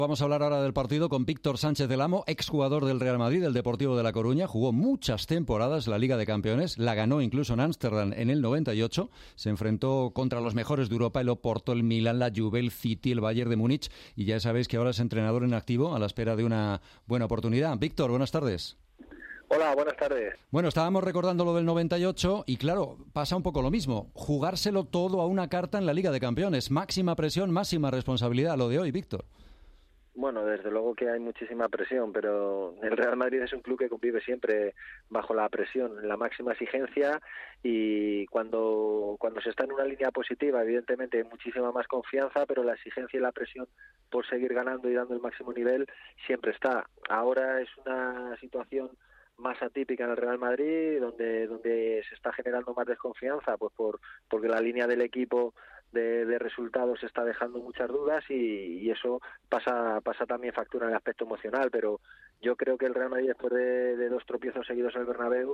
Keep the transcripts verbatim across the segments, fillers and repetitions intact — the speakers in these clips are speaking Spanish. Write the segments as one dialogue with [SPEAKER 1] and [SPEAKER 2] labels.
[SPEAKER 1] Vamos a hablar ahora del partido con Víctor Sánchez del Amo, exjugador del Real Madrid, del Deportivo de La Coruña. Jugó muchas temporadas la Liga de Campeones, la ganó incluso en Ámsterdam en el noventa y ocho. Se enfrentó contra los mejores de Europa, el Oporto, el Milan, la Juve, el City, el Bayern de Múnich. Y ya sabéis que ahora es entrenador en activo a la espera de una buena oportunidad. Víctor, buenas tardes.
[SPEAKER 2] Hola, buenas tardes.
[SPEAKER 1] Bueno, estábamos recordando lo del noventa y ocho y claro, pasa un poco lo mismo. Jugárselo todo a una carta en la Liga de Campeones. Máxima presión, máxima responsabilidad lo de hoy, Víctor.
[SPEAKER 2] Bueno, desde luego que hay muchísima presión, pero el Real Madrid es un club que convive siempre bajo la presión, la máxima exigencia, y cuando cuando se está en una línea positiva, evidentemente hay muchísima más confianza, pero la exigencia y la presión por seguir ganando y dando el máximo nivel siempre está. Ahora es una situación más atípica en el Real Madrid, donde donde se está generando más desconfianza, pues por porque la línea del equipo De, de resultados está dejando muchas dudas y, y eso pasa pasa también factura en el aspecto emocional, pero yo creo que el Real Madrid, después de, de dos tropiezos seguidos en el Bernabéu,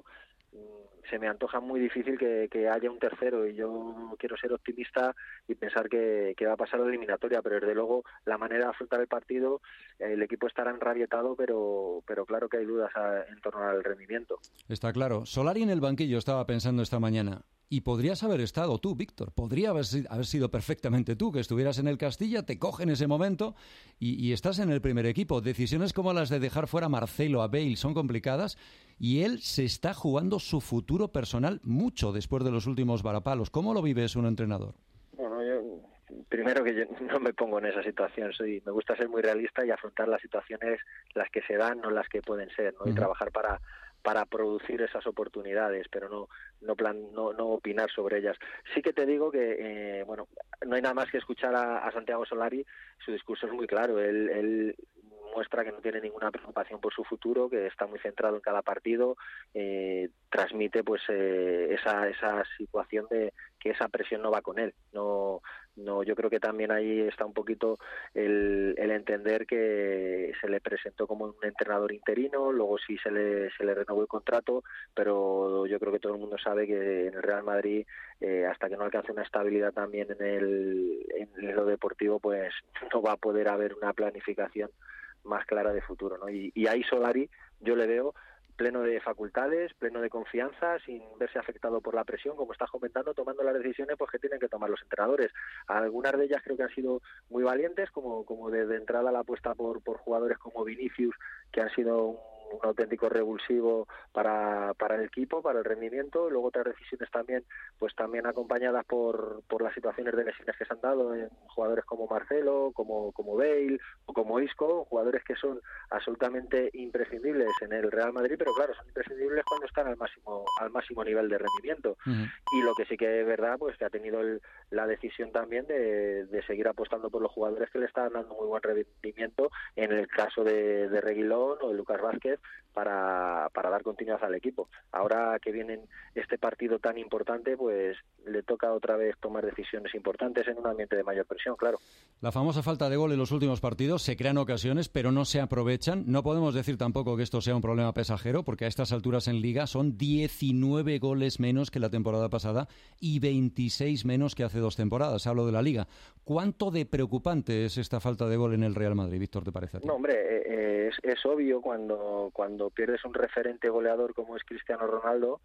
[SPEAKER 2] se me antoja muy difícil que, que haya un tercero, y yo quiero ser optimista y pensar que, que va a pasar la eliminatoria, pero desde luego la manera de afrontar el partido, el equipo estará enrabietado, pero pero claro que hay dudas a, en torno al rendimiento.
[SPEAKER 1] Está claro. Solari en el banquillo estaba pensando esta mañana. Y podrías haber estado tú, Víctor. Podría haber, haber sido perfectamente tú, que estuvieras en el Castilla, te coge en ese momento y, y estás en el primer equipo. Decisiones como las de dejar fuera a Marcelo, a Bale, son complicadas y él se está jugando su futuro personal mucho después de los últimos varapalos. ¿Cómo lo vives un entrenador?
[SPEAKER 2] Bueno, yo primero que yo no me pongo en esa situación. Soy, me gusta ser muy realista y afrontar las situaciones, las que se dan, no las que pueden ser, ¿no? Uh-huh. Y trabajar para para producir esas oportunidades, pero no no plan no, no opinar sobre ellas. Sí que te digo que eh, bueno, no hay nada más que escuchar a, a Santiago Solari. Su discurso es muy claro. Él, él muestra que no tiene ninguna preocupación por su futuro, que está muy centrado en cada partido, eh, transmite pues eh, esa esa situación de que esa presión no va con él. No no yo creo que también ahí está un poquito el, el entender que se le presentó como un entrenador interino, luego sí se le se le renovó el contrato, pero yo creo que todo el mundo sabe que en el Real Madrid, eh, hasta que no alcance una estabilidad también en el en lo deportivo, pues no va a poder haber una planificación más clara de futuro, ¿no? Y, y ahí Solari yo le veo pleno de facultades, pleno de confianza, sin verse afectado por la presión, como estás comentando, tomando las decisiones pues que tienen que tomar los entrenadores. Algunas de ellas creo que han sido muy valientes, como como de, de entrada la apuesta por por jugadores como Vinicius, que han sido un, un auténtico revulsivo para para el equipo, para el rendimiento. Luego otras decisiones también, pues también acompañadas por por las situaciones de lesiones que se han dado en jugadores como Marcelo, como como Bale o como Isco, jugadores que son absolutamente imprescindibles en el Real Madrid, pero claro, son imprescindibles cuando están al máximo al máximo nivel de rendimiento. Uh-huh. Y lo que sí que es verdad, pues que ha tenido el, la decisión también de, de seguir apostando por los jugadores que le están dando muy buen rendimiento, en el caso de, de Reguilón o de Lucas Vázquez, para, para dar continuidad al equipo. Ahora que viene este partido tan importante, pues le toca otra vez tomar decisiones importantes en un ambiente de mayor presión, claro.
[SPEAKER 1] La famosa falta de gol en los últimos partidos, se crean ocasiones, pero no se aprovechan. No podemos decir tampoco que esto sea un problema pasajero, porque a estas alturas en Liga son diecinueve goles menos que la temporada pasada y veintiséis menos que hace dos temporadas. Hablo de la Liga. ¿Cuánto de preocupante es esta falta de gol en el Real Madrid, Víctor, te parece a ti?
[SPEAKER 2] No, hombre, eh, es, es obvio cuando, cuando pierdes un referente goleador como es Cristiano Ronaldo,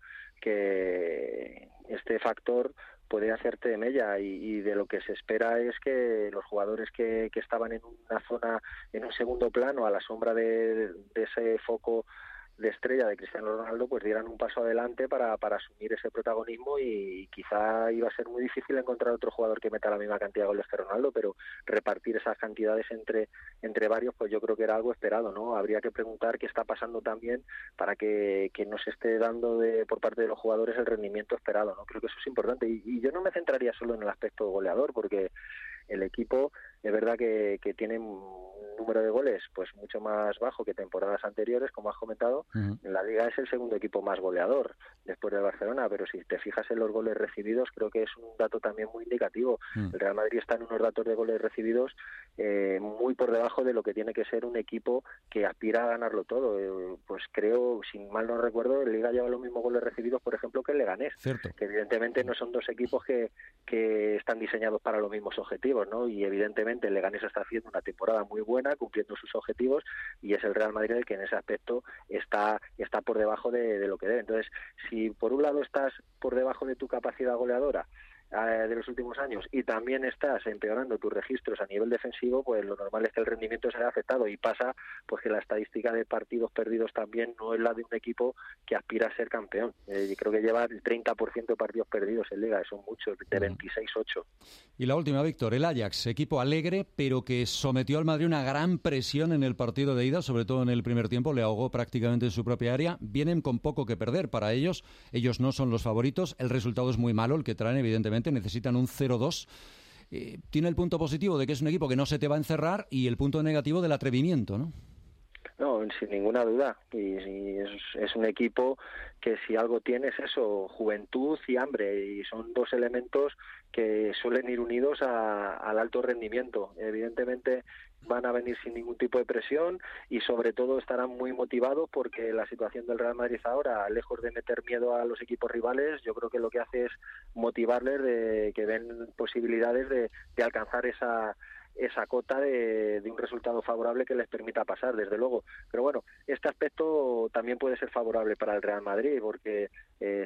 [SPEAKER 2] que este factor puede hacerte de mella, y, y de lo que se espera es que los jugadores que, que estaban en una zona, en un segundo plano, a la sombra de, de ese foco de estrella de Cristiano Ronaldo, pues dieran un paso adelante para, para asumir ese protagonismo, y quizá iba a ser muy difícil encontrar otro jugador que meta la misma cantidad de goles que Ronaldo, pero repartir esas cantidades entre entre varios, pues yo creo que era algo esperado, ¿no? Habría que preguntar qué está pasando también para que, que no se esté dando de por parte de los jugadores el rendimiento esperado, ¿no? Creo que eso es importante, y, y yo no me centraría solo en el aspecto goleador, porque el equipo es verdad que, que tiene un número de goles pues mucho más bajo que temporadas anteriores, como has comentado. Uh-huh. En la Liga es el segundo equipo más goleador después del Barcelona, pero si te fijas en los goles recibidos, creo que es un dato también muy indicativo. Uh-huh. El Real Madrid está en unos datos de goles recibidos eh, muy por debajo de lo que tiene que ser un equipo que aspira a ganarlo todo. Eh, pues creo, si mal no recuerdo, el Liga lleva los mismos goles recibidos, por ejemplo, que el Leganés.
[SPEAKER 1] Cierto.
[SPEAKER 2] Que evidentemente no son dos equipos que, que están diseñados para los mismos objetivos, ¿no? Y evidentemente el Leganés está haciendo una temporada muy buena temporada, cumpliendo sus objetivos, y es el Real Madrid el que en ese aspecto está, está por debajo de, de lo que debe. Entonces, si por un lado estás por debajo de tu capacidad goleadora de los últimos años y también estás empeorando tus registros a nivel defensivo, pues lo normal es que el rendimiento se haya afectado, y pasa pues que la estadística de partidos perdidos también no es la de un equipo que aspira a ser campeón. Eh, yo creo que lleva el treinta por ciento de partidos perdidos en Liga, son muchos, de veintiséis ocho.
[SPEAKER 1] Y la última, Víctor, el Ajax, equipo alegre, pero que sometió al Madrid una gran presión en el partido de ida, sobre todo en el primer tiempo, le ahogó prácticamente en su propia área. Vienen con poco que perder para ellos, ellos no son los favoritos, el resultado es muy malo el que traen, evidentemente, necesitan un cero dos. Eh, tiene el punto positivo de que es un equipo que no se te va a encerrar y el punto negativo del atrevimiento, ¿no?
[SPEAKER 2] No, sin ninguna duda. Y, y es, es un equipo que si algo tiene es eso, juventud y hambre, y son dos elementos que suelen ir unidos a, al alto rendimiento. Evidentemente van a venir sin ningún tipo de presión y sobre todo estarán muy motivados porque la situación del Real Madrid ahora, lejos de meter miedo a los equipos rivales, yo creo que lo que hace es motivarles de que ven posibilidades de, de alcanzar esa esa cota de, de un resultado favorable que les permita pasar, desde luego. Pero bueno, este aspecto también puede ser favorable para el Real Madrid, porque eh,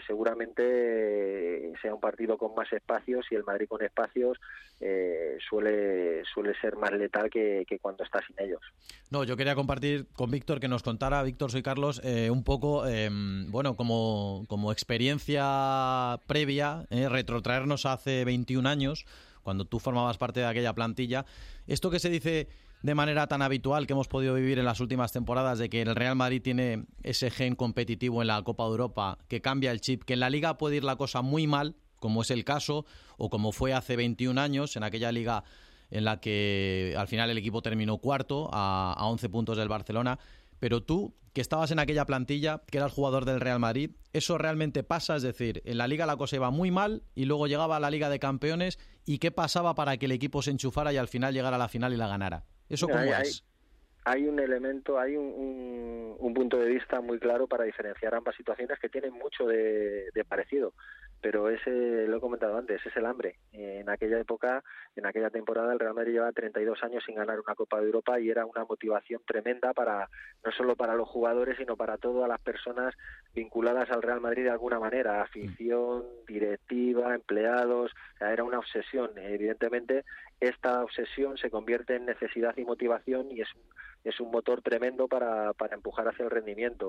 [SPEAKER 2] seguramente sea un partido con más espacios, y el Madrid con espacios eh, suele suele ser más letal que, que cuando está sin ellos.
[SPEAKER 3] No, yo quería compartir con Víctor, que nos contara, Víctor, soy Carlos, eh, un poco, eh, bueno, como, como experiencia previa, eh, retrotraernos a hace veintiún años, cuando tú formabas parte de aquella plantilla. Esto que se dice de manera tan habitual que hemos podido vivir en las últimas temporadas, de que el Real Madrid tiene ese gen competitivo en la Copa de Europa, que cambia el chip, que en la Liga puede ir la cosa muy mal, como es el caso, o como fue hace veintiún años, en aquella Liga en la que al final el equipo terminó cuarto, a, a once puntos del Barcelona. Pero tú, que estabas en aquella plantilla, que eras jugador del Real Madrid, ¿eso realmente pasa? Es decir, en la Liga la cosa iba muy mal y luego llegaba a la Liga de Campeones, ¿y qué pasaba para que el equipo se enchufara y al final llegara a la final y la ganara? ¿Eso cómo
[SPEAKER 2] hay,
[SPEAKER 3] es?
[SPEAKER 2] Hay, hay un elemento, hay un, un, un punto de vista muy claro para diferenciar ambas situaciones que tienen mucho de, de parecido. Pero ese, lo he comentado antes, es el hambre. En aquella época, en aquella temporada, el Real Madrid llevaba treinta y dos años sin ganar una Copa de Europa, y era una motivación tremenda para, no solo para los jugadores, sino para todas las personas vinculadas al Real Madrid de alguna manera, afición, directiva, empleados. O sea, era una obsesión. Evidentemente, esta obsesión se convierte en necesidad y motivación, y es es un motor tremendo para, para empujar hacia el rendimiento.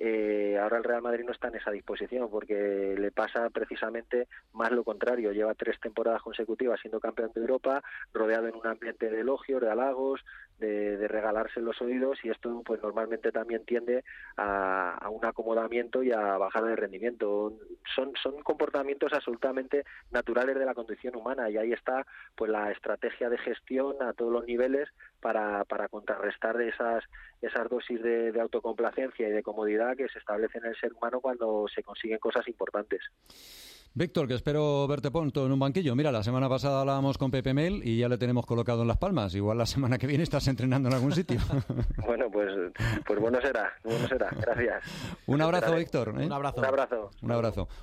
[SPEAKER 2] Eh, ahora el Real Madrid no está en esa disposición, porque le pasa precisamente más lo contrario. Lleva tres temporadas consecutivas siendo campeón de Europa, rodeado en un ambiente de elogios, de halagos, de, de regalarse los oídos, y esto pues normalmente también tiende a, a un acomodamiento y a bajada de rendimiento. Son, son comportamientos absolutamente naturales de la condición humana, y ahí está pues la estrategia de gestión a todos los niveles para, para contrarrestar esas, esas dosis de, de autocomplacencia y de comodidad que se establecen en el ser humano cuando se consiguen cosas importantes.
[SPEAKER 1] Víctor, que espero verte pronto en un banquillo. Mira, la semana pasada hablábamos con Pepe Mel y ya le tenemos colocado en Las Palmas. Igual la semana que viene estás entrenando en algún sitio.
[SPEAKER 2] Bueno, pues, pues bueno será, bueno será. Gracias.
[SPEAKER 1] Un abrazo, Víctor. ¿eh?
[SPEAKER 3] Un abrazo.
[SPEAKER 2] Un abrazo.
[SPEAKER 1] Un abrazo.